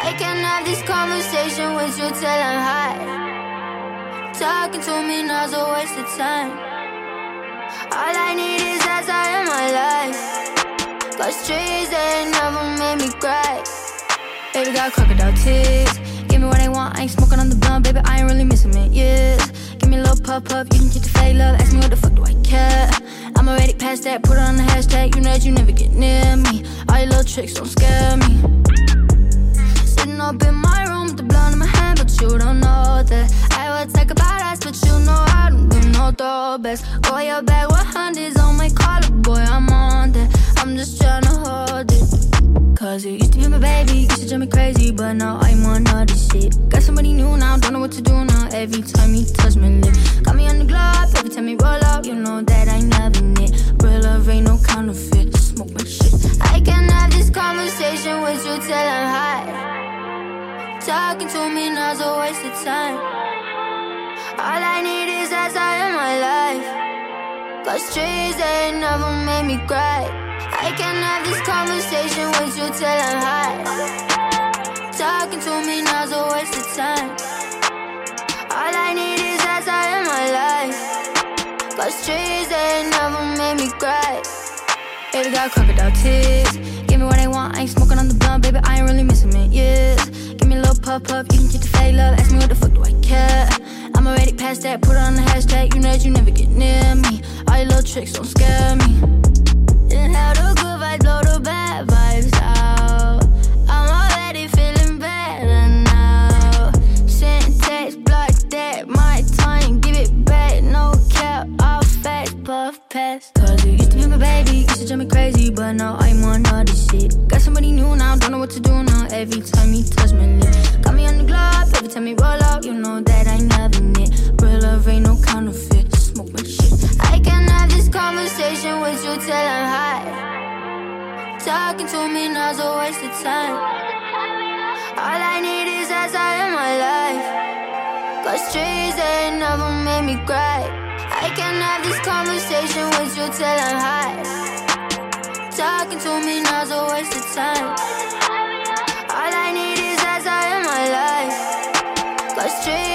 I can have this conversation with you till I'm high. Talking to me now's a waste of time. All I need is that's out in my life. Cause trees ain't never made me cry. Baby got crocodile tears. Give me what I want, I ain't smoking on the blunt. Baby, I ain't really missing it, yes. Give me a little puff, you can get the fake love. Ask me what the fuck do I care. I'm already past that, put it on the hashtag. You know that you never get near me. All your little tricks don't scare me. Sitting up in my room with the blunt in my hand, but you don't know that I would talk about us, but you know I don't do no throwbacks. Go your bag with hundreds on my collar, boy, I'm on that. I'm just tryna hold it. Cause you used to be my baby, used to drive me crazy, but now I'm on other shit. Got somebody new now, don't know what to do now. Every time you touch my lip, got me on the glove, every time you roll out, you know that I never knit. Real love ain't no counterfeit, smoke my shit. I can have this conversation with you till I'm high. Talking to me now's a waste of time. All I need is that's out in my life. Cause trees ain't never made me cry. I can have this conversation with you till I'm high. Talking to me now's a waste of time. All I need is that's out in my life. Cause trees ain't never made me cry. Baby got crocodile tears. Give me what I want, I ain't smoking on the blunt. Baby, I ain't really missing it, yes. Give me a little puff, you can get the fake love. Ask me what the fuck do I care. I'm already past that, put it on the hashtag. You know that you never get near me. All your little tricks don't scare me. Inhale the good vibes, blow the bad vibes out. I'm already feeling better now. Send text, block that, my time, give it back. No cap, all facts, puff pass. Cause you used to be my baby, used to drive me crazy, but now I'm on other shit. Got somebody new now, don't know what to do now. Every time you touch my lip, got me on the glove, every time you roll out, you know that I never knit. Real love ain't no counterfeit, smoke my shit. I can have this conversation with you till I'm high. Talking to me now's a waste of time. All I need is that's out in my life. Cause trees ain't never made me cry. I can have this conversation with you till I'm high. Talking to me now's a waste of time. All I need is that's out in my life. Cause trees